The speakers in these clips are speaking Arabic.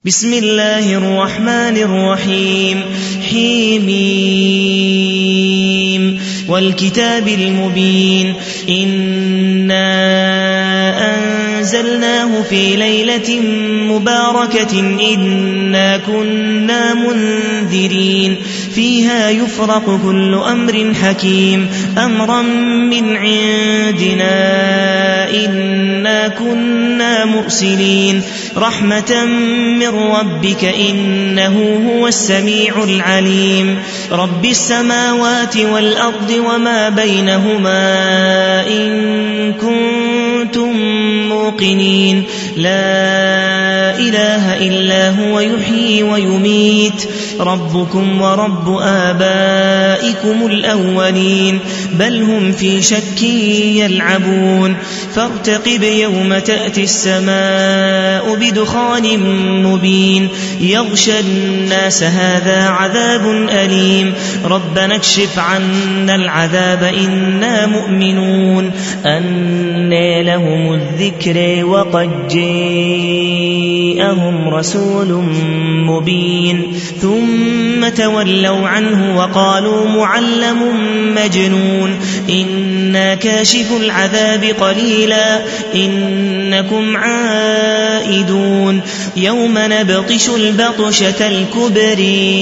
بسم الله الرحمن الرحيم حميم والكتاب المبين إنا أنزلناه في ليلة مباركة إنا كنا منذرين فيها يفرق كل أمر حكيم أمرا من عندنا إنا كنا مرسلين رحمة من ربك إنه هو السميع العليم رب السماوات والأرض وما بينهما إن كنتم موقنين لا إله إلا هو يحيي ويميت ربكم ورب آبائكم الأولين بل هم في شك يلعبون فارتقب يوم تأتي السماء بدخان مبين يغشى الناس هذا عذاب أليم ربنا اكشف عنا العذاب إنا مؤمنون أنى لهم الذكر وقد جاءهم رسول مبين ثم تولوا عنه وقالوا معلم مجنون إنا كاشف العذاب قليلا إنكم عائدون يوم نبطش البطشة الكبر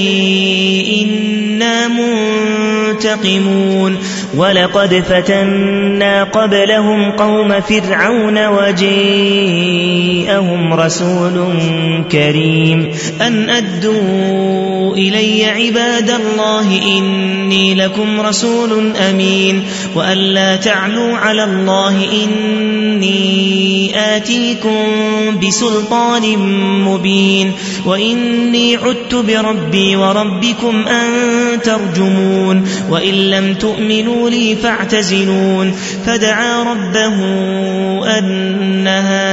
إنا منتقمون ولقد فتنا قبلهم قوم فرعون وجاءهم رسول كريم أن أدوا إلي عباد الله إني لكم رسول أمين وأن لا تعلوا على الله إني آتيكم بسلطان مبين وإني عدت بربي وربكم أن ترجمون وإن لم تؤمنوا لي فاعتزلون فدعا ربه أن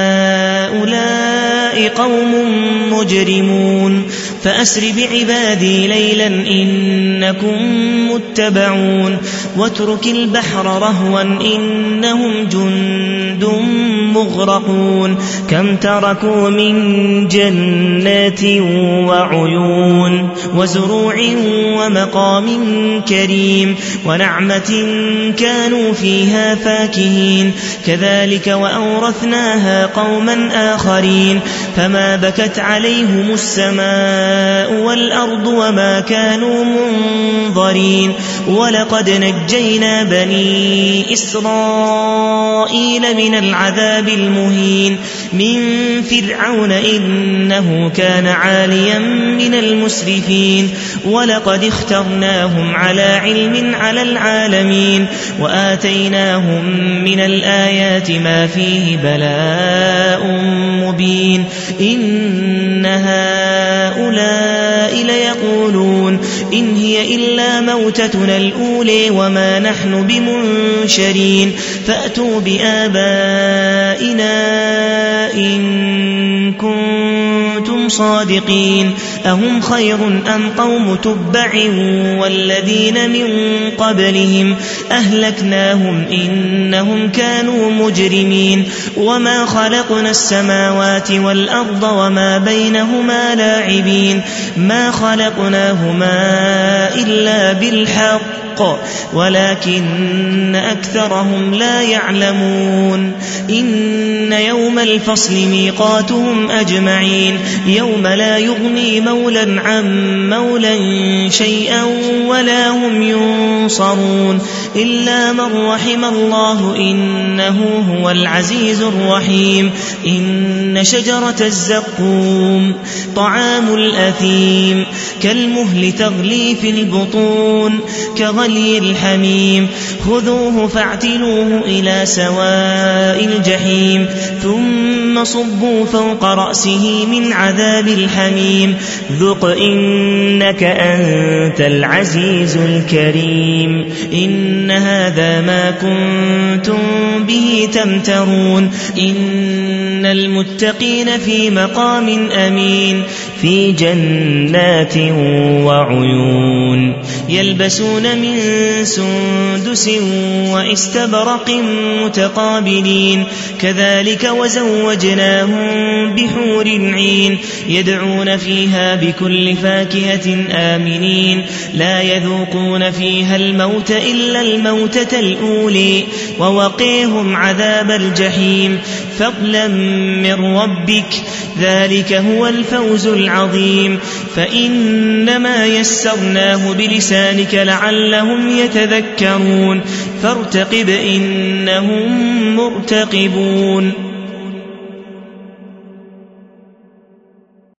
هؤلاء قوم مجرمون فأسر بعبادي ليلا إنكم متبعون واترك البحر رهوا إنهم جند مغرقون كم تركوا من جنات وعيون وزروع ومقام كريم ونعمة كانوا فيها فاكهين كذلك وأورثناها قوما آخرين فما بكت عليهم السماء والأرض وما كانوا منظرين ولقد نجينا بني إسرائيل من العذاب المهين من فرعون إنه كان عاليا من المسرفين ولقد اخترناهم على علم على العالمين وآتيناهم من الآيات ما فيه بلاء مبين إن هؤلاء ليقولون إن هي إلا موتتنا الأولى وما نحن بمنشرين فأتوا بآبائنا إن كنتم صادقين أهم خير أم قوم تبع والذين من قبلهم أهلكناهم إنهم كانوا مجرمين وما خلقنا السماوات والأرض وما بينهما لاعبين ما خلقناهما إلا بالحق ولكن أكثرهم لا يعلمون إن يوم الفصل ميقاتهم أجمعين يوم لا يغني مولا عن مولا شيئا ولا هم ينصرون إلا من رحم الله إنه هو العزيز الرحيم إن شجرة الزقوم طعام الأثيم كالمهل تغلي في البطون كغلي الحميم خذوه فاعتلوه إلى سواء الجحيم ثم صبوا فوق رأسه من عذاب الحميم ذق إنك أنت العزيز الكريم إن هذا ما كنتم به تمترون إن المتقين في مقام أمين في جنات وعيون يلبسون من سندس واستبرق متقابلين كذلك وزوجناهم بحور عين يدعون فيها بكل فاكهة آمنين لا يذوقون فيها الموت إلا الموتة الأولي ووقيهم عذاب الجحيم فضلا من ربك ذلك هو الفوز العظيم فإنما يسرناه بلسانك لعلهم يتذكرون فارتقب إنهم مرتقبون